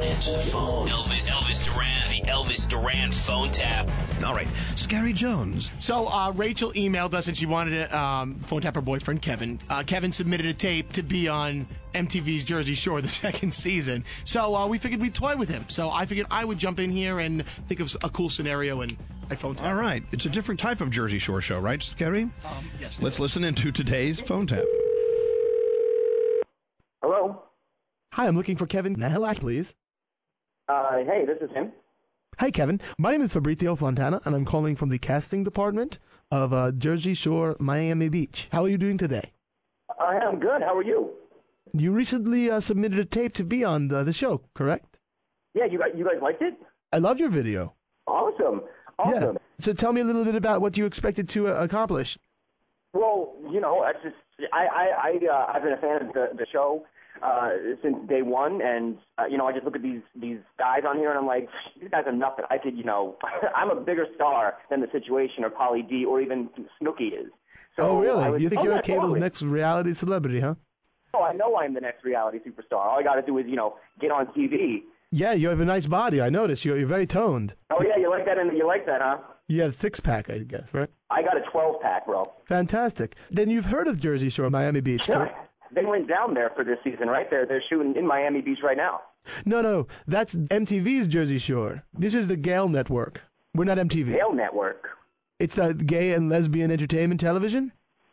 answer the phone. Elvis Duran, the Elvis Duran phone tap. All right, Scary Jones. So Rachel emailed us and she wanted to phone tap her boyfriend, Kevin. Kevin submitted a tape to be on MTV's Jersey Shore the second season. So we figured we'd toy with him. So I figured I would jump in here and think of a cool scenario and I phone tap. All right, it's a different type of Jersey Shore show, right, Scary? Yes. Let's listen into today's phone tap. Hello? Hi, I'm looking for Kevin Nahalak, please. Hey, this is him. Hi, Kevin. My name is Fabrizio Fontana, and I'm calling from the casting department of Jersey Shore, Miami Beach. How are you doing today? I'm good. How are you? You recently submitted a tape to be on the show, correct? Yeah, you guys liked it? I loved your video. Awesome. Yeah. So tell me a little bit about what you expected to accomplish. Well, I've been a fan of the show since day one, and I just look at these guys on here, and I'm like, these guys are nothing. I could, I'm a bigger star than The Situation or Pauly D or even Snooki is. So really? You think you're cable's next reality celebrity, huh? Oh, I know I'm the next reality superstar. All I got to do is, get on TV. Yeah, you have a nice body. I noticed. You're very toned. Oh yeah, you like that? You like that, huh? You have a six-pack, I guess, right? I got a 12-pack, bro. Fantastic. Then you've heard of Jersey Shore, Miami Beach, correct? They went down there for this season, right? They're shooting in Miami Beach right now. No, that's MTV's Jersey Shore. This is the Gale Network. We're not MTV. Gale Network? It's the gay and lesbian entertainment television?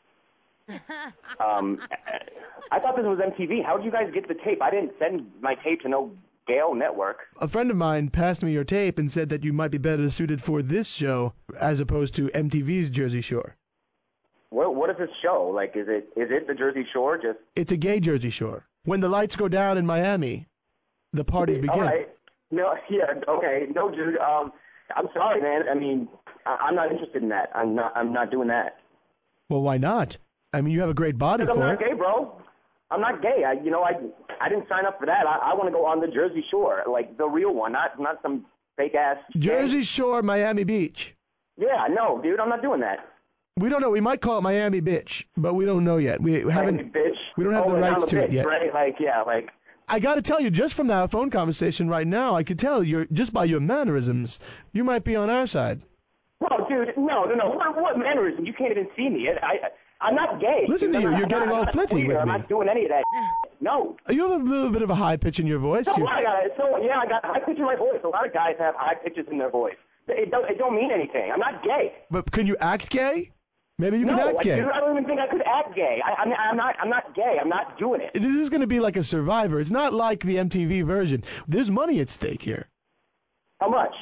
I thought this was MTV. How did you guys get the tape? I didn't send my tape to no Gale Network. A friend of mine passed me your tape and said that you might be better suited for this show as opposed to MTV's Jersey Shore. What is this show? Like, is it the Jersey Shore? It's a gay Jersey Shore. When the lights go down in Miami, the parties begin. All right. No, yeah, okay. No, dude. I'm sorry, man. I mean, I'm not interested in that. I'm not doing that. Well, why not? I mean, you have a great body for it. I'm not gay, bro. I'm not gay. I didn't sign up for that. I want to go on the Jersey Shore, like the real one, not some fake ass. Jersey Shore, Miami Beach. Yeah, no, dude, I'm not doing that. We don't know. We might call it Miami Bitch, but we don't know yet. We haven't. Bitch. We don't have the rights to it yet. Right? Like. I got to tell you, just from that phone conversation right now, I could tell you're just by your mannerisms, you might be on our side. Well, dude, no. What mannerism? You can't even see me. I'm not gay. Listen to you. You're getting all flitty with me. I'm not doing any of that. No. You have a little bit of a high pitch in your voice. I got high pitch in my voice. A lot of guys have high pitches in their voice. It don't mean anything. I'm not gay. But can you act gay? Maybe you can act gay. Dude, I don't even think I could act gay. I'm not gay. I'm not doing it. This is going to be like a Survivor. It's not like the MTV version. There's money at stake here. How much?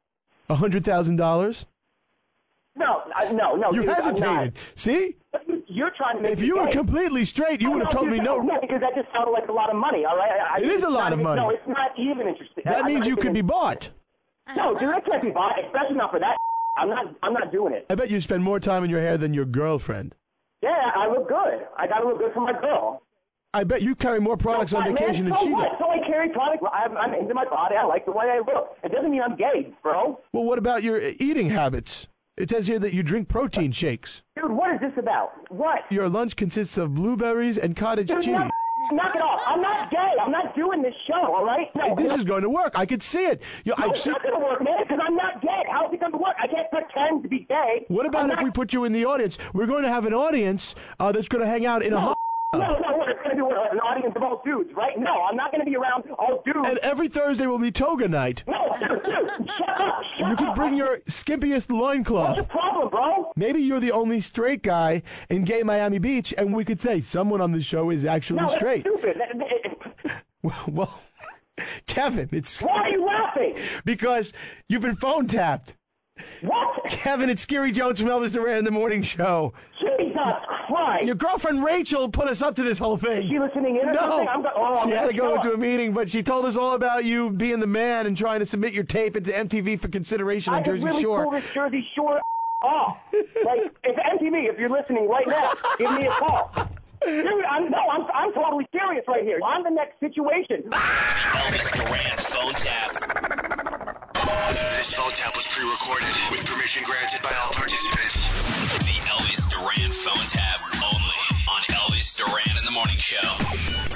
$100,000? No. You dude, hesitated. See? You're trying to make If you were completely straight, you would have told me no. No, because that just sounded like a lot of money, all right? It is a lot of money. No, it's not even interesting. That means you could be bought. No, dude, I can't be bought, especially not for that. I'm not doing it. I bet you spend more time in your hair than your girlfriend. Yeah, I look good. I gotta look good for my girl. I bet you carry more products on vacation than she does. So I carry products. I'm into my body. I like the way I look. It doesn't mean I'm gay, bro. Well, what about your eating habits? It says here that you drink protein shakes. Dude, what is this about? What? Your lunch consists of blueberries and cottage cheese. Knock it off. I'm not gay. I'm not doing this show, all right? No, this is going to work. I could see it. It's not going to work, man, because I'm not gay. How's it going to work? I can't pretend to be gay. What about if we put you in the audience? We're going to have an audience that's going to hang out in a hot... No, it's going to be an audience of all dudes, right? No, I'm not going to be around all dudes. And every Thursday will be toga night. No, dude, shut up. You could bring your skimpiest loincloth. What's the problem, bro? Maybe you're the only straight guy in gay Miami Beach, and we could say someone on the show is actually straight. No, that's stupid. Well, Kevin, it's... Why are you laughing? Because you've been phone tapped. What? Kevin, it's Scary Jones from Elvis Duran in the Morning Show. Jesus Christ. Your girlfriend Rachel put us up to this whole thing. Is she listening in or something? She had to go into a meeting, but she told us all about you being the man and trying to submit your tape into MTV for consideration on Jersey Shore. I could really pull this Jersey Shore off. Like, if MTV, if you're listening right now, give me a call. Dude, I'm totally serious right here. I'm the next situation. Elvis Duran phone tap. This phone tap was pre-recorded with permission granted by all participants. The Elvis Duran phone tap only on Elvis Duran in the Morning Show.